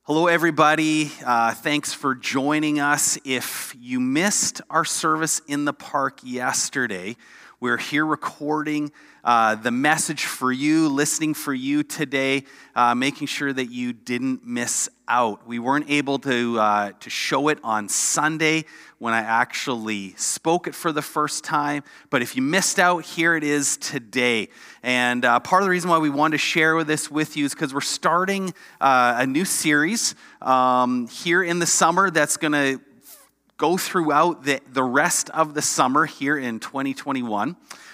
Hello, everybody. Thanks for joining us. If you missed our service in the park yesterday, we're here recording the message for you, listening for you today, making sure that you didn't miss out. We weren't able to show it on Sunday when I actually spoke it for the first time, but if you missed out, here it is today. And part of the reason why we wanted to share this with you is because we're starting a new series here in the summer that's going to go throughout the rest of the summer here in 2021.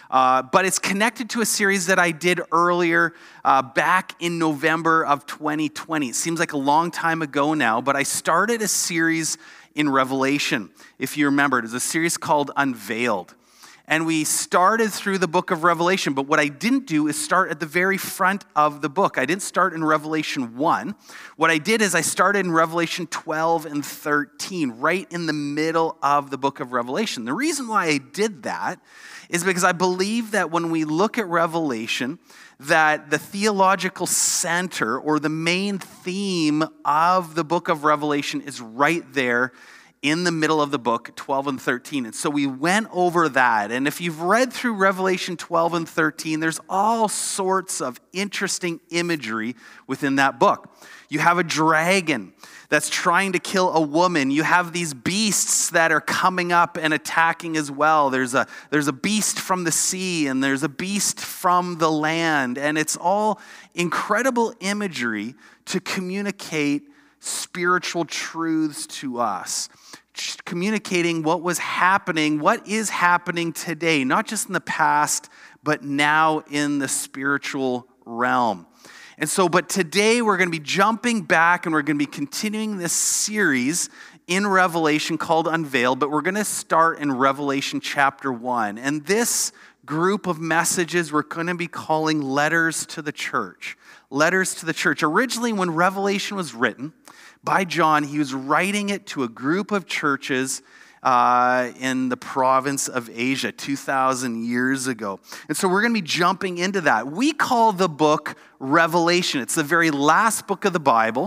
But it's connected to a series that I did earlier back in November of 2020. It seems like a long time ago now, but I started a series in Revelation. If you remember, it was a series called Unveiled. And we started through the book of Revelation, but what I didn't do is start at the very front of the book. I didn't start in Revelation 1. What I did is I started in Revelation 12 and 13, right in the middle of the book of Revelation. The reason why I did that is because I believe that when we look at Revelation, that the theological center or the main theme of the book of Revelation is right there in the middle of the book, 12 and 13. And so we went over that. And if you've read through Revelation 12 and 13, there's all sorts of interesting imagery within that book. You have a dragon that's trying to kill a woman. You have these beasts that are coming up and attacking as well. There's a beast from the sea and there's a beast from the land. And it's all incredible imagery to communicate spiritual truths to us, communicating what was happening, what is happening today, not just in the past, but now in the spiritual realm. And so, but today we're going to be jumping back and we're going to be continuing this series in Revelation called Unveiled, but we're going to start in Revelation chapter 1. And this group of messages we're going to be calling letters to the church. Letters to the church. Originally, when Revelation was written by John, he was writing it to a group of churches in the province of Asia 2,000 years ago. And so we're going to be jumping into that. We call the book Revelation. It's the very last book of the Bible.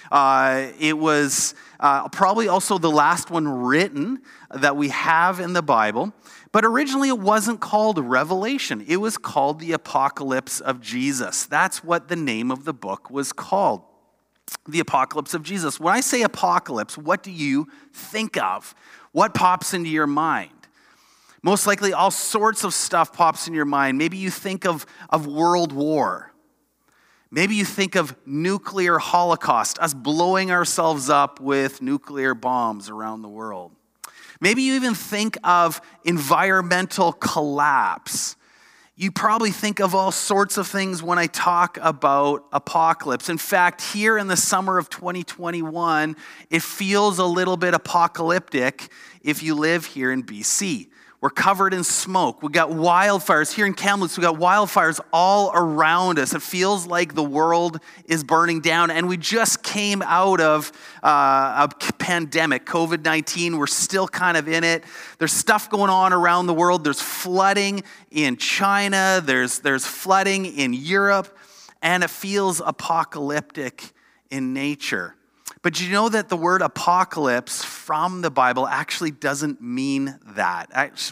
It was probably also the last one written that we have in the Bible. But originally it wasn't called Revelation. It was called the Apocalypse of Jesus. That's what the name of the book was called. The Apocalypse of Jesus. When I say apocalypse, what do you think of? What pops into your mind? Most likely all sorts of stuff pops in your mind. Maybe you think of world war. Maybe you think of nuclear holocaust, us blowing ourselves up with nuclear bombs around the world. Maybe you even think of environmental collapse. You probably think of all sorts of things when I talk about apocalypse. In fact, here in the summer of 2021, it feels a little bit apocalyptic if you live here in BC. We're covered in smoke. We got wildfires. Here in Kamloops, we got wildfires all around us. It feels like the world is burning down. And we just came out of a pandemic, COVID-19. We're still kind of in it. There's stuff going on around the world. There's flooding in China. There's flooding in Europe. And it feels apocalyptic in nature. But you know that the word apocalypse from the Bible actually doesn't mean that.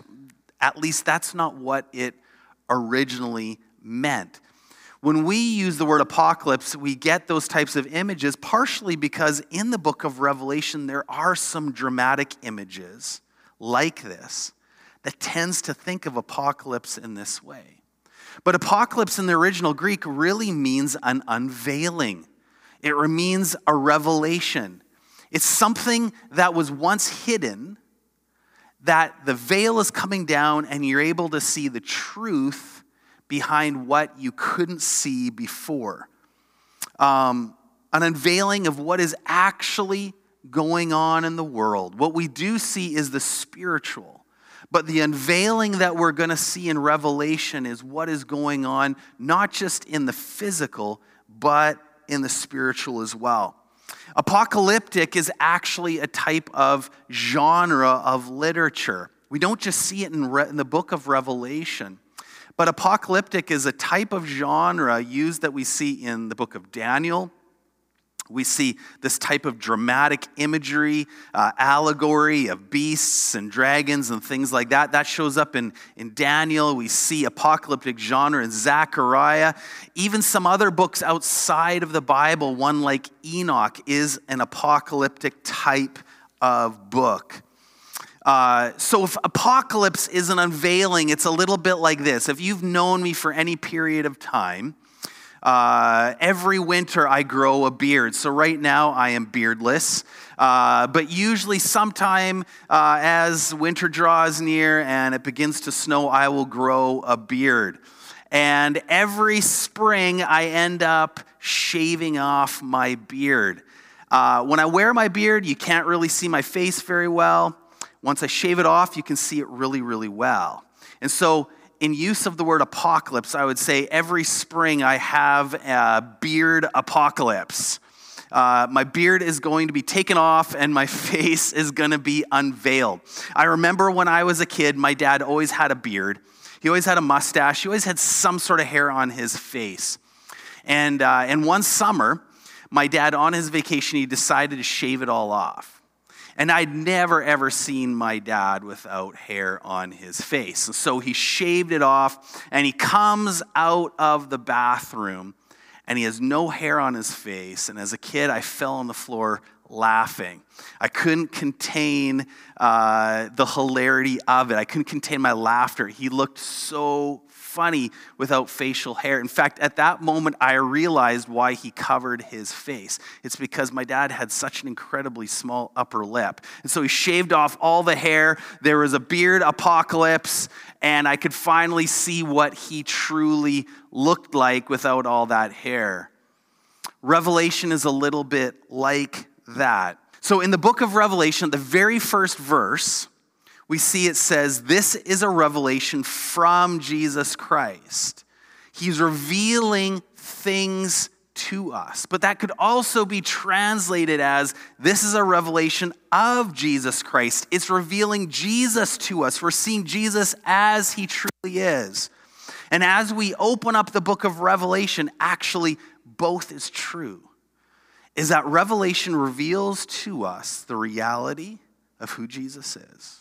At least that's not what it originally meant. When we use the word apocalypse, we get those types of images partially because in the book of Revelation, there are some dramatic images like this that tends to think of apocalypse in this way. But apocalypse in the original Greek really means an unveiling. It means a revelation. It's something that was once hidden, that the veil is coming down and you're able to see the truth behind what you couldn't see before. An unveiling of what is actually going on in the world. What we do see is the spiritual. But the unveiling that we're going to see in Revelation is what is going on, not just in the physical, but in the spiritual as well. Apocalyptic is actually a type of genre of literature. We don't just see it in the book of Revelation, but apocalyptic is a type of genre used that we see in the book of Daniel, We see this type of dramatic imagery, allegory of beasts and dragons and things like that. That shows up in Daniel. We see apocalyptic genre in Zechariah. Even some other books outside of the Bible, one like Enoch, is an apocalyptic type of book. So if apocalypse is an unveiling, it's a little bit like this. If you've known me for any period of time, every winter I grow a beard. So right now I am beardless. But usually sometime as winter draws near and it begins to snow, I will grow a beard. And every spring I end up shaving off my beard. When I wear my beard, you can't really see my face very well. Once I shave it off, you can see it really, really well. And so in use of the word apocalypse, I would say every spring I have a beard apocalypse. My beard is going to be taken off and my face is going to be unveiled. I remember when I was a kid, my dad always had a beard. He always had a mustache. He always had some sort of hair on his face. And one summer, my dad, on his vacation, he decided to shave it all off. And I'd never, ever seen my dad without hair on his face. And so he shaved it off, and he comes out of the bathroom, and he has no hair on his face. And as a kid, I fell on the floor laughing. I couldn't contain the hilarity of it. I couldn't contain my laughter. He looked so funny without facial hair. In fact, at that moment, I realized why he covered his face. It's because my dad had such an incredibly small upper lip. And so he shaved off all the hair. There was a beard apocalypse, and I could finally see what he truly looked like without all that hair. Revelation is a little bit like that. So in the book of Revelation, the very first verse, we see it says, this is a revelation from Jesus Christ. He's revealing things to us. But that could also be translated as, this is a revelation of Jesus Christ. It's revealing Jesus to us. We're seeing Jesus as he truly is. And as we open up the book of Revelation, actually both is true. Is that Revelation reveals to us the reality of who Jesus is.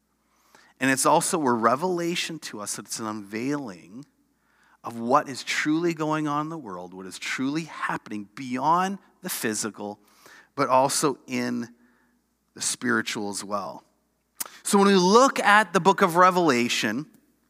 And it's also a revelation to us that it's an unveiling of what is truly going on in the world, what is truly happening beyond the physical, but also in the spiritual as well. So when we look at the book of Revelation,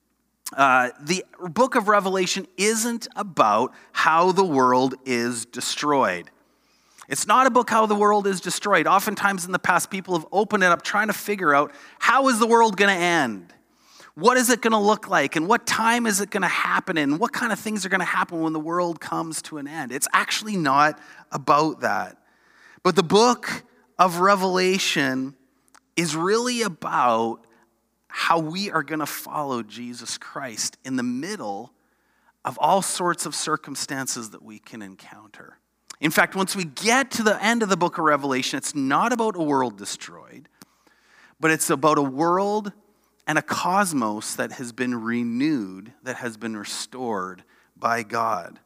the book of Revelation isn't about how the world is destroyed. It's not a book how the world is destroyed. Oftentimes in the past, people have opened it up trying to figure out, how is the world going to end? What is it going to look like? And what time is it going to happen? And what kind of things are going to happen when the world comes to an end? It's actually not about that. But the book of Revelation is really about how we are going to follow Jesus Christ in the middle of all sorts of circumstances that we can encounter. In fact, once we get to the end of the book of Revelation, it's not about a world destroyed, but it's about a world and a cosmos that has been renewed, that has been restored by God.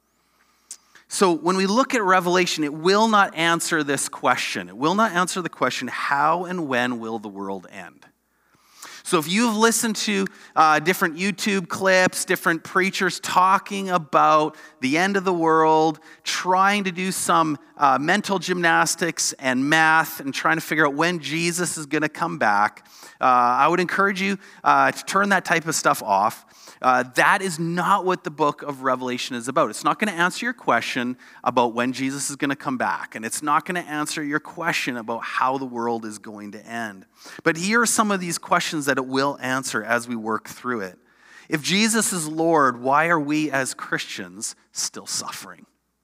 So when we look at Revelation, it will not answer this question. It will not answer the question, how and when will the world end? So if you've listened to different YouTube clips, different preachers talking about the end of the world, trying to do some mental gymnastics and math and trying to figure out when Jesus is going to come back, I would encourage you to turn that type of stuff off. That is not what the book of Revelation is about. It's not going to answer your question about when Jesus is going to come back. And it's not going to answer your question about how the world is going to end. But here are some of these questions that it will answer as we work through it. If Jesus is Lord, why are we as Christians still suffering?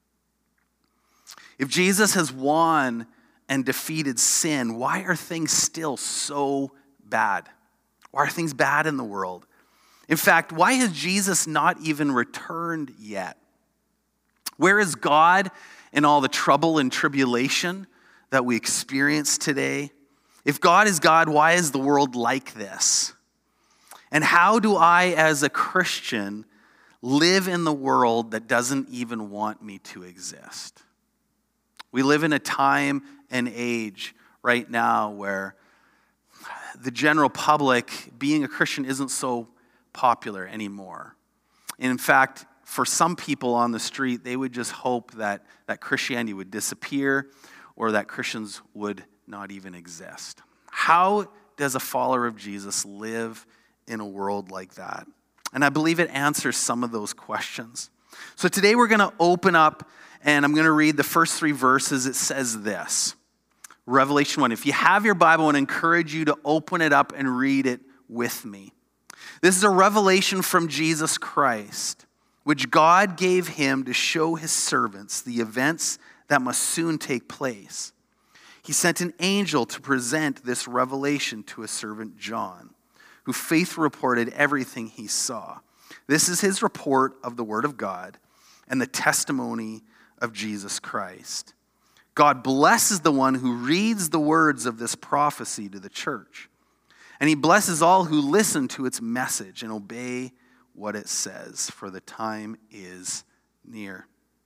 If Jesus has won and defeated sin, why are things still so bad? Why are things bad in the world? In fact, why has Jesus not even returned yet? Where is God in all the trouble and tribulation that we experience today? If God is God, why is the world like this? And how do I, as a Christian, live in the world that doesn't even want me to exist? We live in a time and age right now where the general public, being a Christian isn't so popular anymore. In fact, for some people on the street, they would just hope that Christianity would disappear or that Christians would not even exist. How does a follower of Jesus live in a world like that? And I believe it answers some of those questions. So today we're going to open up and I'm going to read the first 3 verses. It says this, Revelation 1. If you have your Bible, I want to encourage you to open it up and read it with me. This is a revelation from Jesus Christ, which God gave him to show his servants the events that must soon take place. He sent an angel to present this revelation to his servant John, who faithfully reported everything he saw. This is his report of the word of God and the testimony of Jesus Christ. God blesses the one who reads the words of this prophecy to the church. And he blesses all who listen to its message and obey what it says, for the time is near.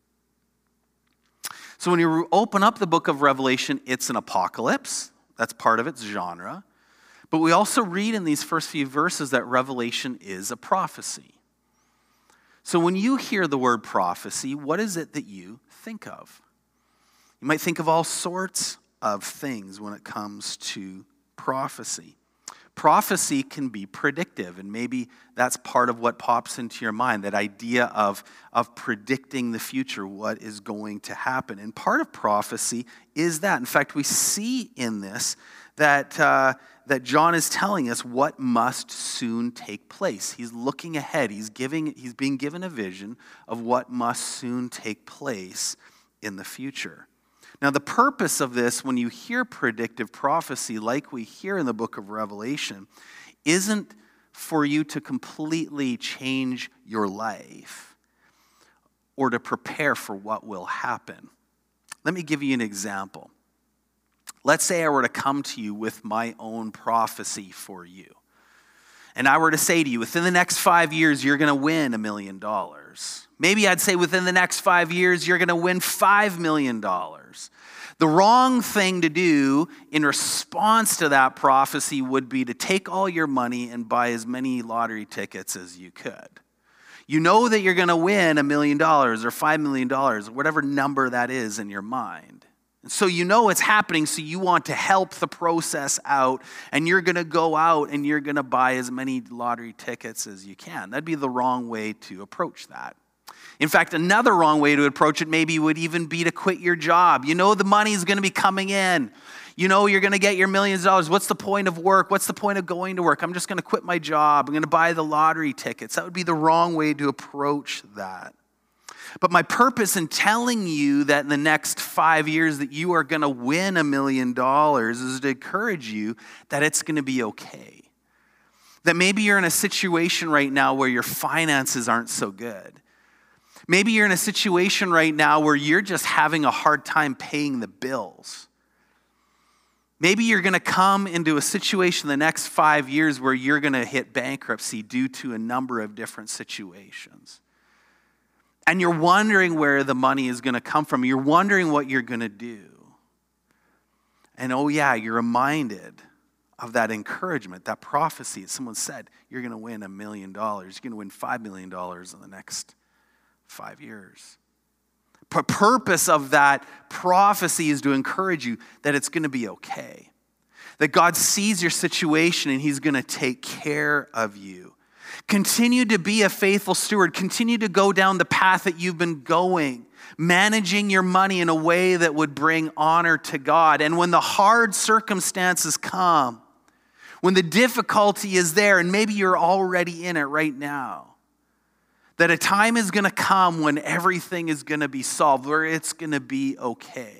So when you open up the book of Revelation, it's an apocalypse. That's part of its genre. But we also read in these first few verses that Revelation is a prophecy. So when you hear the word prophecy, what is it that you think of? You might think of all sorts of things when it comes to prophecy. Prophecy can be predictive, and maybe that's part of what pops into your mind, that idea of predicting the future, what is going to happen. And part of prophecy is that. In fact, we see in this that John is telling us what must soon take place. He's looking ahead. He's being given a vision of what must soon take place in the future. Now, the purpose of this, when you hear predictive prophecy like we hear in the book of Revelation, isn't for you to completely change your life or to prepare for what will happen. Let me give you an example. Let's say I were to come to you with my own prophecy for you. And I were to say to you, within the next 5 years, you're going to win $1 million. Maybe I'd say within the next 5 years, you're going to win $5 million. The wrong thing to do in response to that prophecy would be to take all your money and buy as many lottery tickets as you could. You know that you're going to win $1 million or $5 million, whatever number that is in your mind. And so you know it's happening, so you want to help the process out, and you're going to go out and you're going to buy as many lottery tickets as you can. That'd be the wrong way to approach that. In fact, another wrong way to approach it maybe would even be to quit your job. You know the money's going to be coming in. You know you're going to get your millions of dollars. What's the point of work? What's the point of going to work? I'm just going to quit my job. I'm going to buy the lottery tickets. That would be the wrong way to approach that. But my purpose in telling you that in the next 5 years that you are going to win $1 million is to encourage you that it's going to be okay. That maybe you're in a situation right now where your finances aren't so good. Maybe you're in a situation right now where you're just having a hard time paying the bills. Maybe you're going to come into a situation the next 5 years where you're going to hit bankruptcy due to a number of different situations. And you're wondering where the money is going to come from. You're wondering what you're going to do. And oh yeah, you're reminded of that encouragement, that prophecy. Someone said, you're going to win $1 million. You're going to win $5 million in the next 5 years. The purpose of that prophecy is to encourage you that it's going to be okay. That God sees your situation and he's going to take care of you. Continue to be a faithful steward. Continue to go down the path that you've been going, managing your money in a way that would bring honor to God. And when the hard circumstances come, when the difficulty is there, and maybe you're already in it right now, that a time is going to come when everything is going to be solved, where it's going to be okay.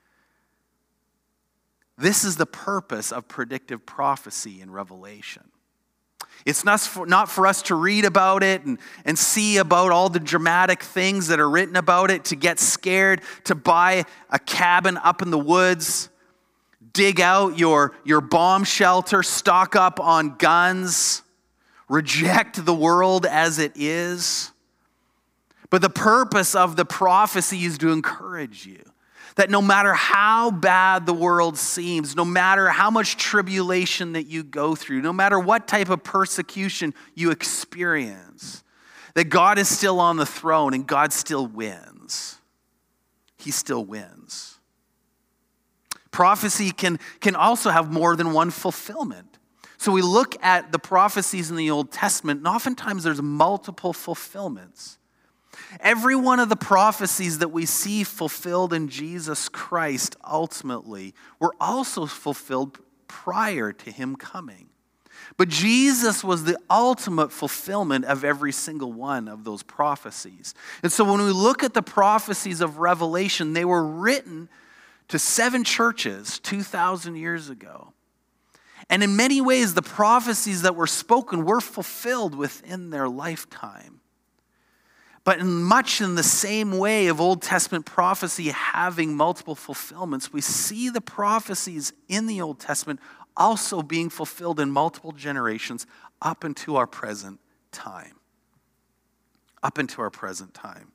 This is the purpose of predictive prophecy in Revelation. It's not for us to read about it and see about all the dramatic things that are written about it, to get scared, to buy a cabin up in the woods, dig out your bomb shelter, stock up on guns, reject the world as it is. But the purpose of the prophecy is to encourage you That no matter how bad the world seems, no matter how much tribulation that you go through, no matter what type of persecution you experience, that God is still on the throne and God still wins. He still wins. Prophecy can also have more than one fulfillment. So we look at the prophecies in the Old Testament, and oftentimes there's multiple fulfillments. Every one of the prophecies that we see fulfilled in Jesus Christ ultimately were also fulfilled prior to him coming. But Jesus was the ultimate fulfillment of every single one of those prophecies. And so when we look at the prophecies of Revelation, they were written to 7 churches 2,000 years ago. And in many ways, the prophecies that were spoken were fulfilled within their lifetime. But much in the same way of Old Testament prophecy having multiple fulfillments, we see the prophecies in the Old Testament also being fulfilled in multiple generations up into our present time. Up into our present time.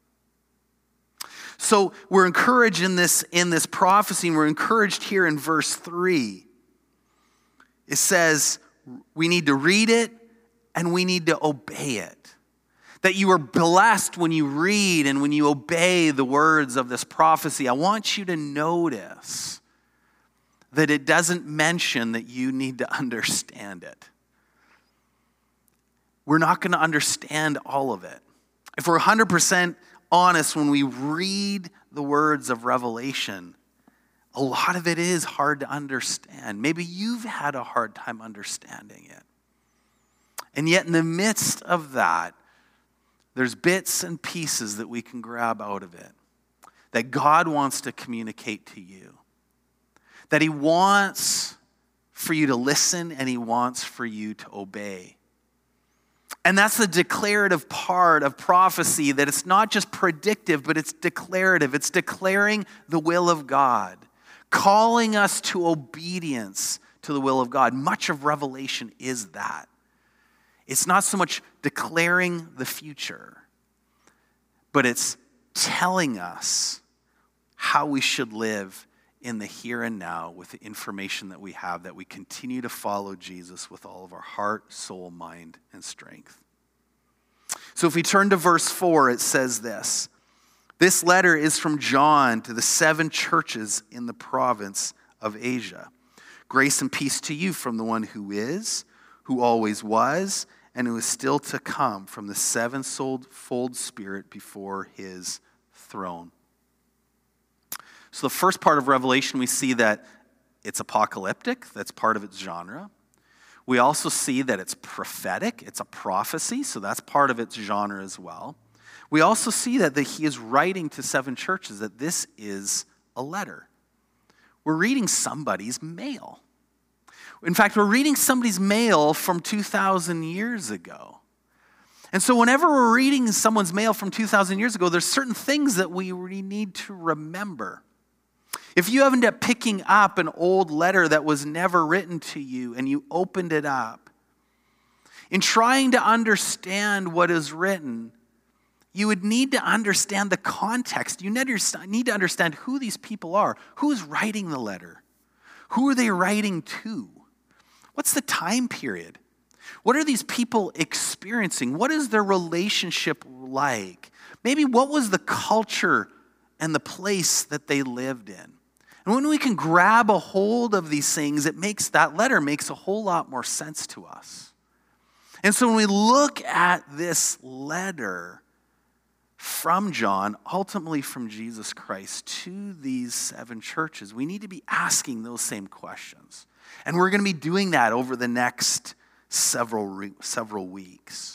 So we're encouraged in this prophecy, and we're encouraged here in verse 3. It says we need to read it and we need to obey it. That you are blessed when you read and when you obey the words of this prophecy. I want you to notice that it doesn't mention that you need to understand it. We're not going to understand all of it. If we're 100% honest, when we read the words of Revelation, a lot of it is hard to understand. Maybe you've had a hard time understanding it. And yet in the midst of that, there's bits and pieces that we can grab out of it that God wants to communicate to you. That he wants for you to listen and he wants for you to obey. And that's the declarative part of prophecy, that it's not just predictive, but it's declarative. It's declaring the will of God, calling us to obedience to the will of God. Much of Revelation is that. It's not so much declaring the future, but it's telling us how we should live in the here and now with the information that we have, that we continue to follow Jesus with all of our heart, soul, mind, and strength. So if we turn to verse 4, it says this. This letter is from John to the 7 churches in the province of Asia. Grace and peace to you from the one who is, who always was, and who is still to come, from the 7-fold Spirit before his throne. So the first part of Revelation, we see that it's apocalyptic. That's part of its genre. We also see that it's prophetic. It's a prophecy, so that's part of its genre as well. We also see that he is writing to 7 churches, that this is a letter. We're reading somebody's mail. In fact, we're reading somebody's mail from 2,000 years ago. And so whenever we're reading someone's mail from 2,000 years ago, there's certain things that we really need to remember. If you ended up picking up an old letter that was never written to you and you opened it up, in trying to understand what is written, you would need to understand the context. You need to understand who these people are. Who is writing the letter? Who are they writing to? What's the time period? What are these people experiencing? What is their relationship like? Maybe what was the culture and the place that they lived in? And when we can grab a hold of these things, that letter makes a whole lot more sense to us. And so when we look at this letter from John, ultimately from Jesus Christ, to these 7 churches, we need to be asking those same questions. And we're going to be doing that over the next several weeks.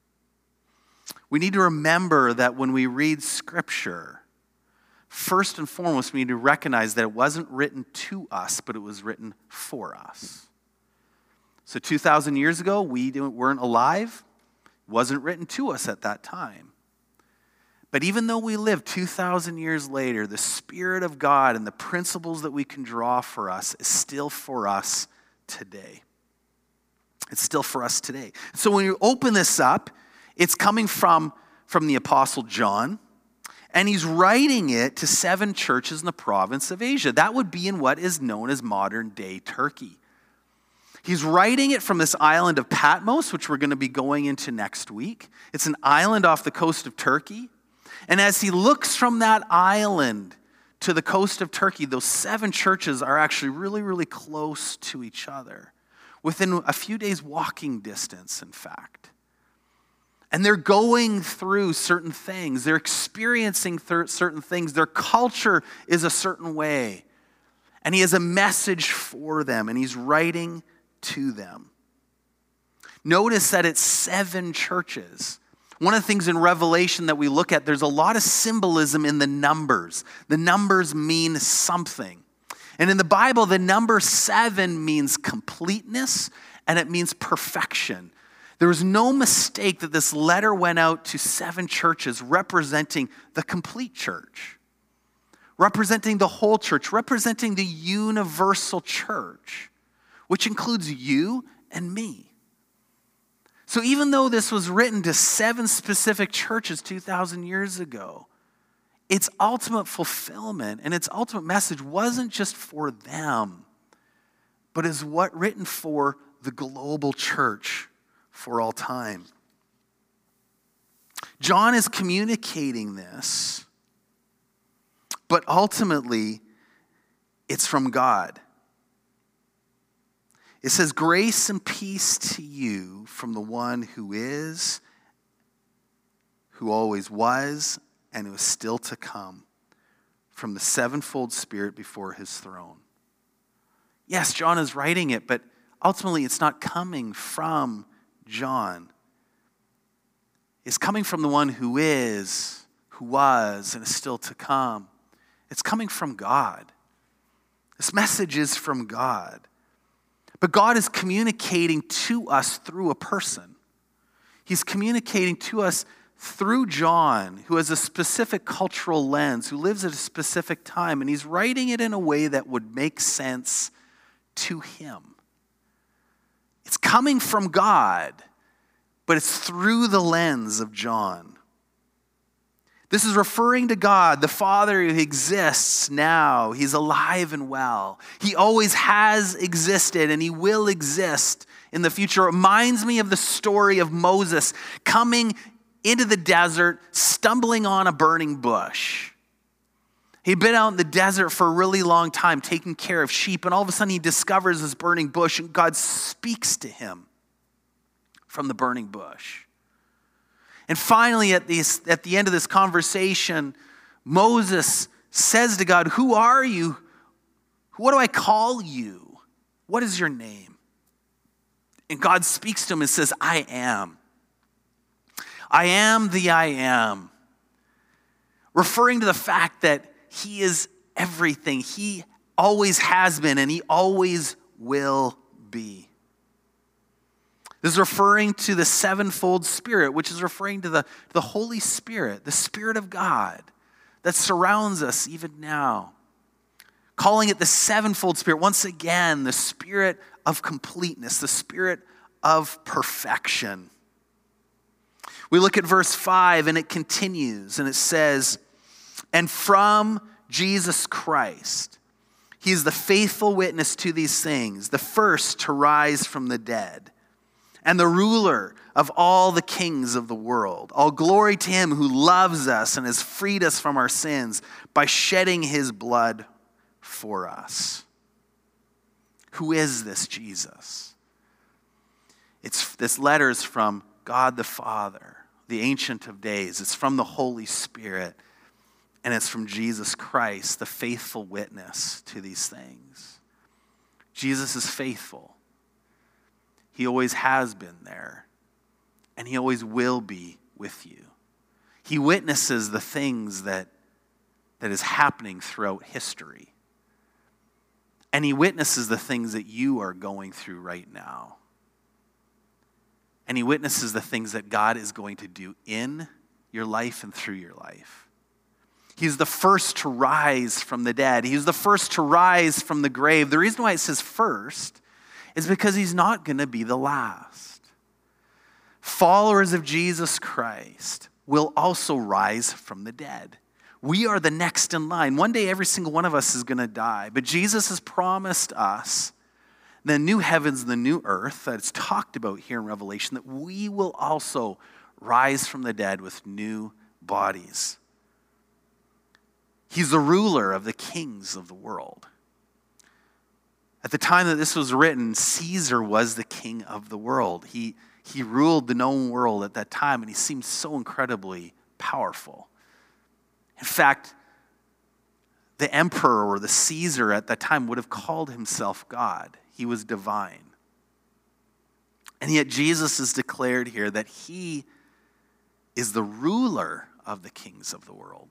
We need to remember that when we read Scripture, first and foremost, we need to recognize that it wasn't written to us, but it was written for us. So 2,000 years ago, we weren't alive. It wasn't written to us at that time. But even though we live 2,000 years later, the Spirit of God and the principles that we can draw for us is still for us today. It's still for us today. So when you open this up, it's coming from the Apostle John. And he's writing it to 7 churches in the province of Asia. That would be in what is known as modern-day Turkey. He's writing it from this island of Patmos, which we're going to be going into next week. It's an island off the coast of Turkey. And as he looks from that island to the coast of Turkey, those 7 churches are actually really, really close to each other, within a few days' walking distance, in fact. And they're going through certain things. They're experiencing certain things. Their culture is a certain way. And he has a message for them, and he's writing to them. Notice that it's 7 churches. One of the things in Revelation that we look at, there's a lot of symbolism in the numbers. The numbers mean something. And in the Bible, the number 7 means completeness, and it means perfection. There was no mistake that this letter went out to 7 churches representing the complete church, representing the whole church, representing the universal church, which includes you and me. So even though this was written to 7 specific churches 2,000 years ago, its ultimate fulfillment and its ultimate message wasn't just for them, but is what written for the global church for all time. John is communicating this, but ultimately it's from God. It says, grace and peace to you from the one who is, who always was, and who is still to come, from the 7-fold Spirit before his throne. Yes, John is writing it, but ultimately it's not coming from John. It's coming from the one who is, who was, and is still to come. It's coming from God. This message is from God. But God is communicating to us through a person. He's communicating to us through John, who has a specific cultural lens, who lives at a specific time, and he's writing it in a way that would make sense to him. It's coming from God, but it's through the lens of John. This is referring to God, the Father who exists now. He's alive and well. He always has existed, and he will exist in the future. It reminds me of the story of Moses coming into the desert, stumbling on a burning bush. He'd been out in the desert for a really long time, taking care of sheep, and all of a sudden he discovers this burning bush, and God speaks to him from the burning bush. And finally, at the end of this conversation, Moses says to God, "Who are you? What do I call you? What is your name?" And God speaks to him and says, "I am. I am the I am." Referring to the fact that he is everything. He always has been, and he always will be. This is referring to the 7-fold Spirit, which is referring to the Holy Spirit, the Spirit of God that surrounds us even now. Calling it the 7-fold Spirit. Once again, the Spirit of completeness, the Spirit of perfection. We look at verse 5 and it continues and it says, "And from Jesus Christ, he is the faithful witness to these things, the first to rise from the dead, and the ruler of all the kings of the world. All glory to him who loves us and has freed us from our sins by shedding his blood for us." Who is this Jesus? This letter is from God the Father, the Ancient of Days. It's from the Holy Spirit, and it's from Jesus Christ, the faithful witness to these things. Jesus is faithful. He always has been there, and he always will be with you. He witnesses the things that is happening throughout history, and he witnesses the things that you are going through right now. And he witnesses the things that God is going to do in your life and through your life. He's the first to rise from the dead. He's the first to rise from the grave. The reason why it says first is because he's not going to be the last. Followers of Jesus Christ will also rise from the dead. We are the next in line. One day, every single one of us is going to die. But Jesus has promised us the new heavens and the new earth that it's talked about here in Revelation, that we will also rise from the dead with new bodies. He's the ruler of the kings of the world. At the time that this was written, Caesar was the king of the world. He ruled the known world at that time, and he seemed so incredibly powerful. In fact, the emperor or the Caesar at that time would have called himself God. He was divine. And yet Jesus is declared here that he is the ruler of the kings of the world.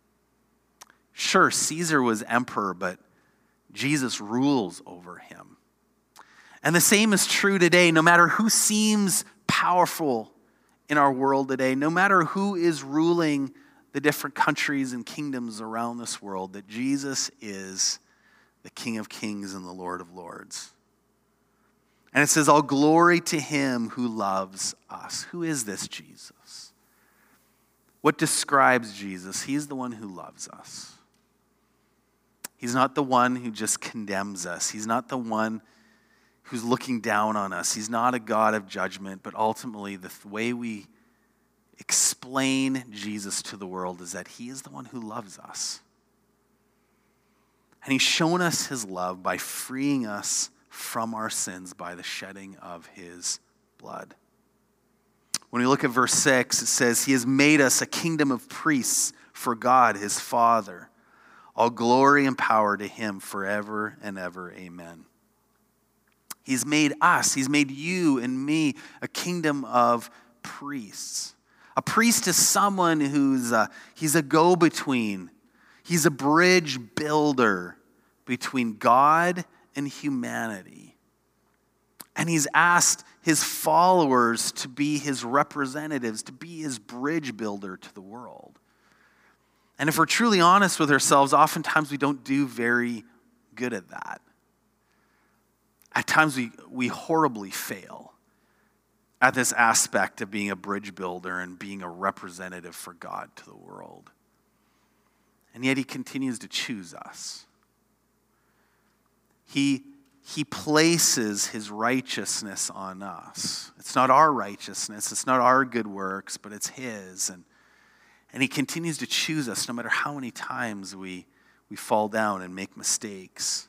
Sure, Caesar was emperor, but Jesus rules over him. And the same is true today. No matter who seems powerful in our world today, no matter who is ruling the different countries and kingdoms around this world, that Jesus is the King of Kings and the Lord of Lords. And it says, all glory to him who loves us. Who is this Jesus? What describes Jesus? He's the one who loves us. He's not the one who just condemns us. He's not the one who's looking down on us. He's not a God of judgment, but ultimately the way we explain Jesus to the world is that he is the one who loves us. And he's shown us his love by freeing us from our sins by the shedding of his blood. When we look at verse 6, it says, he has made us a kingdom of priests for God, his Father. All glory and power to him forever and ever. Amen. He's made us, he's made you and me a kingdom of priests. A priest is someone he's a go-between. He's a bridge builder between God and humanity. And he's asked his followers to be his representatives, to be his bridge builder to the world. And if we're truly honest with ourselves, oftentimes we don't do very good at that. At times we horribly fail at this aspect of being a bridge builder and being a representative for God to the world. And yet he continues to choose us. He places his righteousness on us. It's not our righteousness, it's not our good works, but it's his. And he continues to choose us no matter how many times we fall down and make mistakes.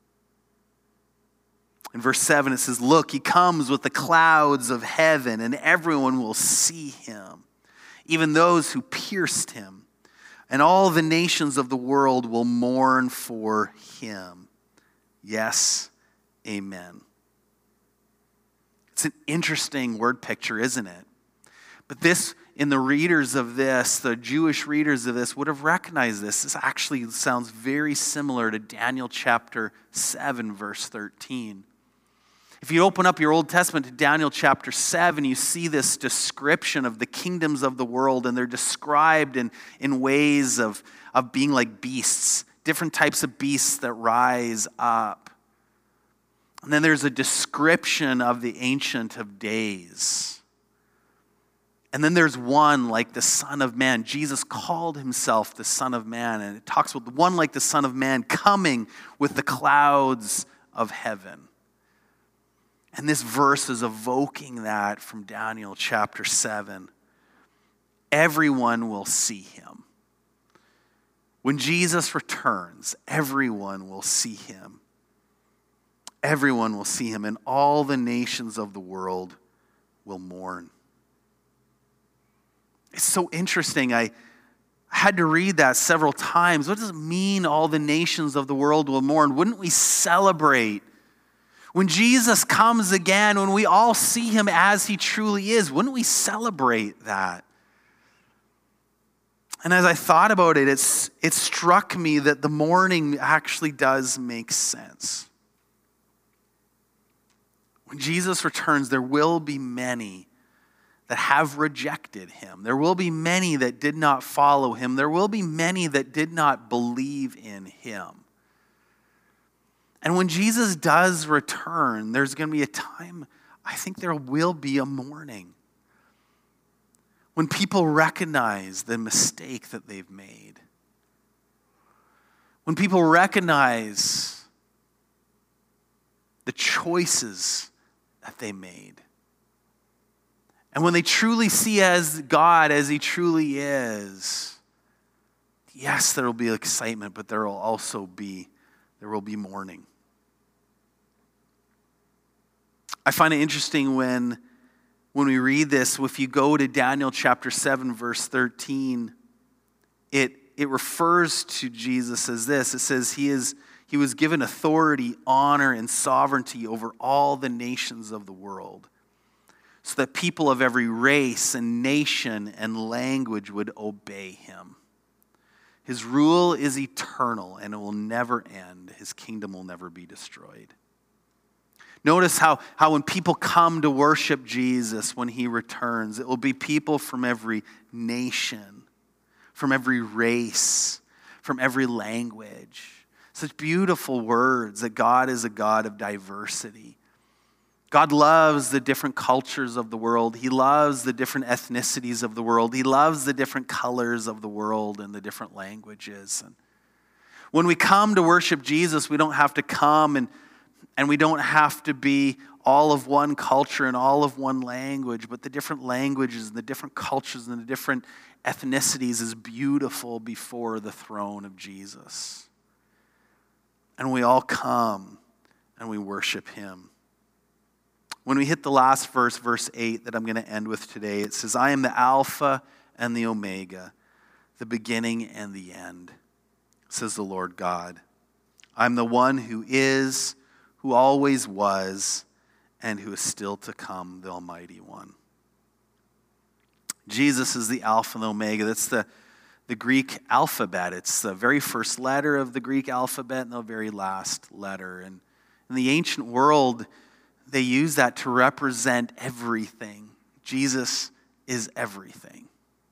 In verse 7 it says, look, he comes with the clouds of heaven, and everyone will see him, even those who pierced him. And all the nations of the world will mourn for him. Yes, amen. It's an interesting word picture, isn't it? But this, in the readers of this, the Jewish readers of this would have recognized this. This actually sounds very similar to Daniel chapter 7, verse 13. If you open up your Old Testament to Daniel chapter 7, you see this description of the kingdoms of the world, and they're described in ways of being like beasts, different types of beasts that rise up. And then there's a description of the Ancient of Days. And then there's one like the Son of Man. Jesus called himself the Son of Man, and it talks about the one like the Son of Man coming with the clouds of heaven. And this verse is evoking that from Daniel chapter 7. Everyone will see him. When Jesus returns, everyone will see him. Everyone will see him, and all the nations of the world will mourn. It's so interesting. I had to read that several times. What does it mean, all the nations of the world will mourn? Wouldn't we celebrate when Jesus comes again, when we all see him as he truly is? Wouldn't we celebrate that? And as I thought about it, it struck me that the mourning actually does make sense. When Jesus returns, there will be many that have rejected him. There will be many that did not follow him. There will be many that did not believe in him. And when Jesus does return, there's going to be a time, I think there will be a mourning. When people recognize the mistake that they've made. When people recognize the choices that they made. And when they truly see as God as he truly is, yes, there will be excitement, but there will be mourning. I find it interesting when we read this, if you go to Daniel chapter 7, verse 13, it refers to Jesus as this. It says he was given authority, honor, and sovereignty over all the nations of the world, so that people of every race and nation and language would obey him. His rule is eternal and it will never end. His kingdom will never be destroyed. Notice how when people come to worship Jesus when he returns, it will be people from every nation, from every race, from every language. Such beautiful words that God is a God of diversity. God loves the different cultures of the world. He loves the different ethnicities of the world. He loves the different colors of the world and the different languages. And when we come to worship Jesus, we don't have to come and we don't have to be all of one culture and all of one language, but the different languages and the different cultures and the different ethnicities is beautiful before the throne of Jesus. And we all come and we worship him. When we hit the last verse, verse 8, that I'm going to end with today, it says, I am the Alpha and the Omega, the beginning and the end, says the Lord God. I'm the one who is, who always was, and who is still to come, the Almighty One. Jesus is the Alpha and the Omega. That's the Greek alphabet. It's the very first letter of the Greek alphabet and the very last letter. And in the ancient world, they use that to represent everything. Jesus is everything.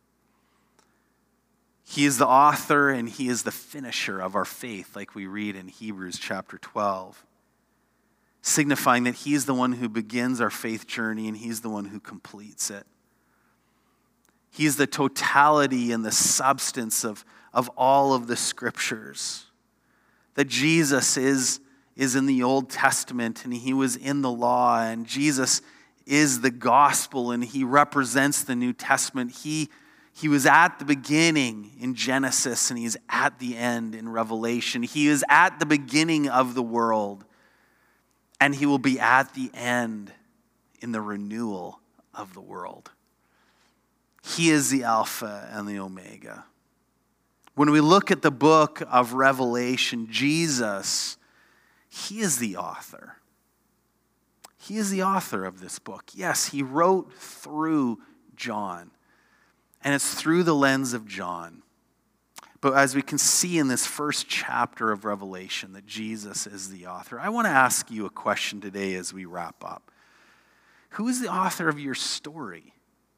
He is the author and he is the finisher of our faith, like we read in Hebrews chapter 12, signifying that he's the one who begins our faith journey and he's the one who completes it. He's the totality and the substance of all of the scriptures. That Jesus is in the Old Testament and he was in the law, and Jesus is the gospel and he represents the New Testament. He was at the beginning in Genesis and he's at the end in Revelation. He is at the beginning of the world and he will be at the end in the renewal of the world. He is the Alpha and the Omega. When we look at the book of Revelation, Jesus, he is the author. He is the author of this book. Yes, he wrote through John, and it's through the lens of John. But as we can see in this first chapter of Revelation, that Jesus is the author. I want to ask you a question today as we wrap up. Who is the author of your story?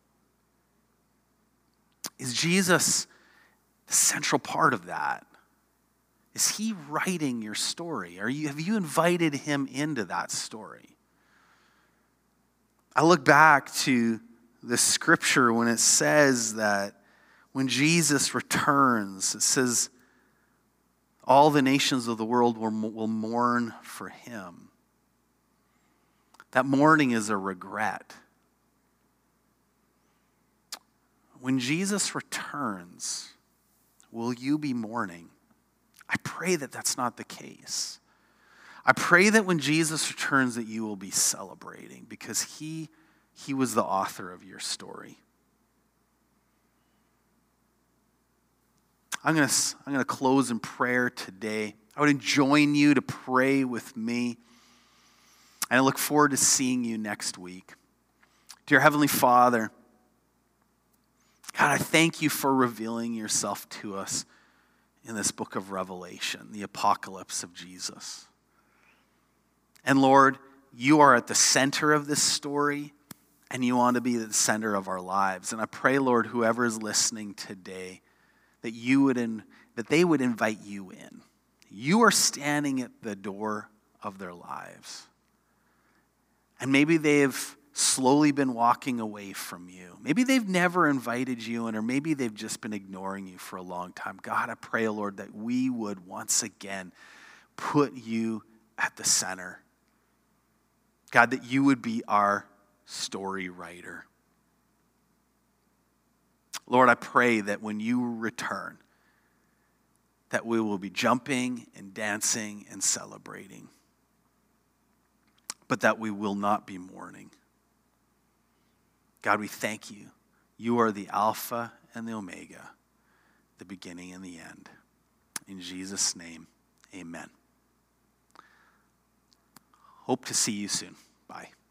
Is Jesus the central part of that? Is he writing your story? Have you invited him into that story? I look back to the scripture when it says that when Jesus returns, it says all the nations of the world will mourn for him. That mourning is a regret. When Jesus returns, will you be mourning? I pray that that's not the case. I pray that when Jesus returns that you will be celebrating because he was the author of your story. I'm going to close in prayer today. I would join you to pray with me. And I look forward to seeing you next week. Dear Heavenly Father, God, I thank you for revealing yourself to us in this book of Revelation, the apocalypse of Jesus. And Lord, you are at the center of this story, and you want to be the center of our lives. And I pray, Lord, whoever is listening today, that they would invite you in. You are standing at the door of their lives. And maybe they've slowly been walking away from you. Maybe they've never invited you in, or maybe they've just been ignoring you for a long time. God, I pray, Lord, that we would once again put you at the center. God, that you would be our story writer. Lord, I pray that when you return, that we will be jumping and dancing and celebrating, but that we will not be mourning. God, we thank you. You are the Alpha and the Omega, the beginning and the end. In Jesus' name, amen. Hope to see you soon. Bye.